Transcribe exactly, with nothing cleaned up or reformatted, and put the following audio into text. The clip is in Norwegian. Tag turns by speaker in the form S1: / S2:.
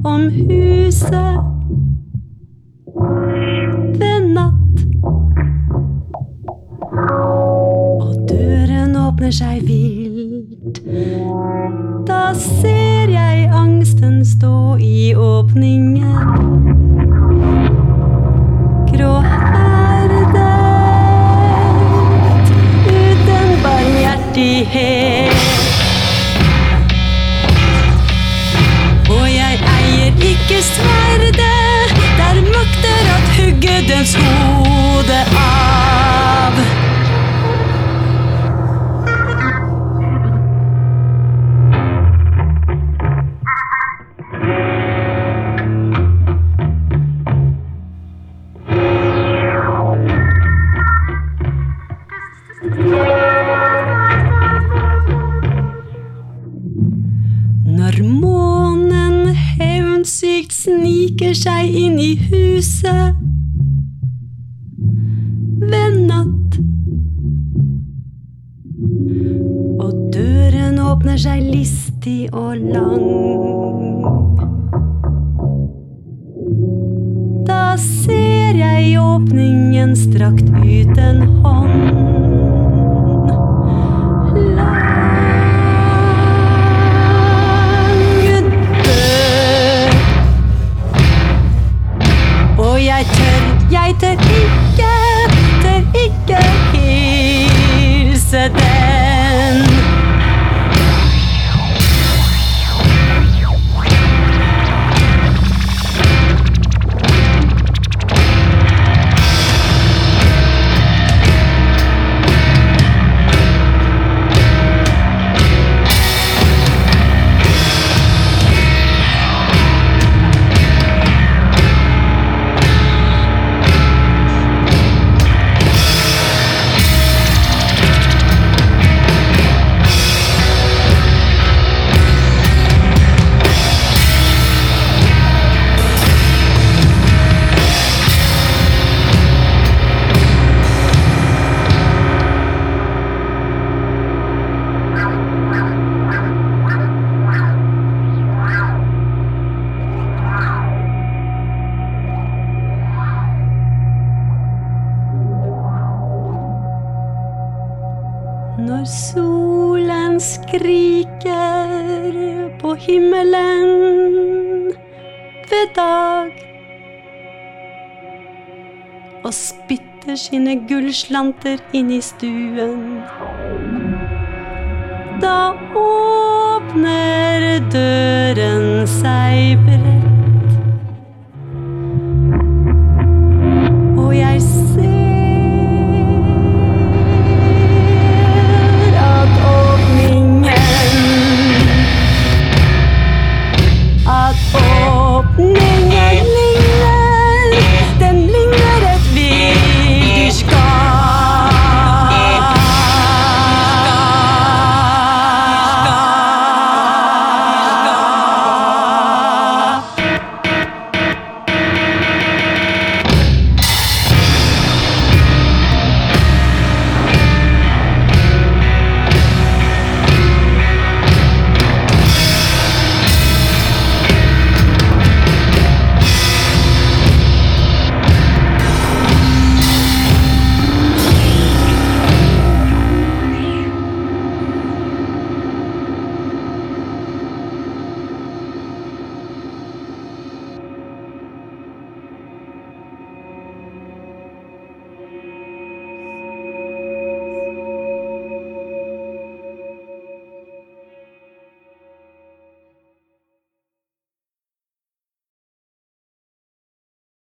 S1: om huset ved natt. Og døren åpner seg vilt. Da ser jeg angsten stå i åpningen. Gråherdet uten barmhjertighet. Og jeg eier ikke sverdet der makter at hugge dens hode av. Når månen hevnsykt sniker seg inn i huset ved natt, og døren åpner seg listig og lang, da ser jeg i åpningen strakt ut en hånd. Jeg tør, jeg tør ikke, tør ikke hilse den. Når solen skriker på himmelen ved dag og spytter sine gullslanter inn i stuen, da åpner døren seg bredt.